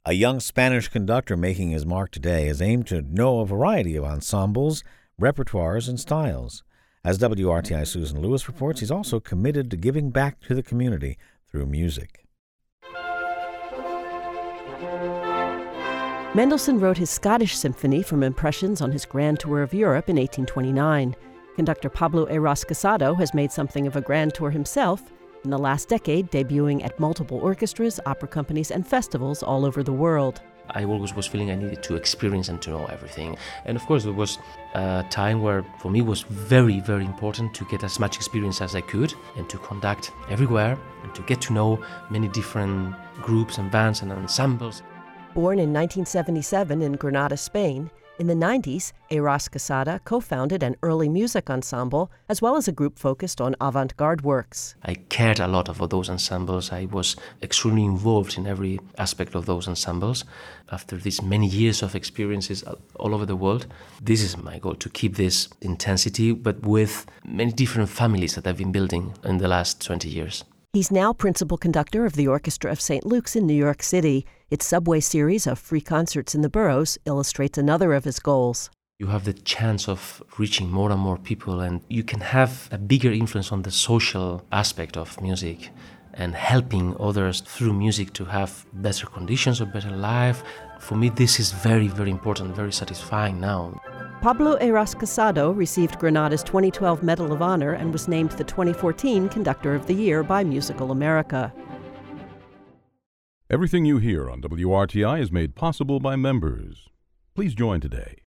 A young Spanish conductor making his mark today has aimed to know a variety of ensembles, repertoires, and styles. As WRTI's Susan Lewis reports, he's also committed to giving back to the community through music. Mendelssohn wrote his Scottish Symphony from impressions on his grand tour of Europe in 1829. Conductor Pablo Eras Casado has made something of a grand tour himself in the last decade, debuting at multiple orchestras, opera companies, and festivals all over the world. I always was feeling I needed to experience and to know everything. And of course, there was a time where, for me, it was very, very important to get as much experience as I could and to conduct everywhere and to get to know many different groups and bands and ensembles. Born in 1977 in Granada, Spain, in the 90s, Eras Casado co-founded an early music ensemble as well as a group focused on avant-garde works. I cared a lot about those ensembles. I was extremely involved in every aspect of those ensembles. After these many years of experiences all over the world, this is my goal, to keep this intensity, but with many different families that I've been building in the last 20 years. He's now principal conductor of the Orchestra of St. Luke's in New York City. Its subway series of free concerts in the boroughs illustrates another of his goals. You have the chance of reaching more and more people, and you can have a bigger influence on the social aspect of music and helping others through music to have better conditions or better life. For me, this is very, very important, very satisfying now. Pablo Eras Casado received Granada's 2012 Medal of Honor and was named the 2014 Conductor of the Year by Musical America. Everything you hear on WRTI is made possible by members. Please join today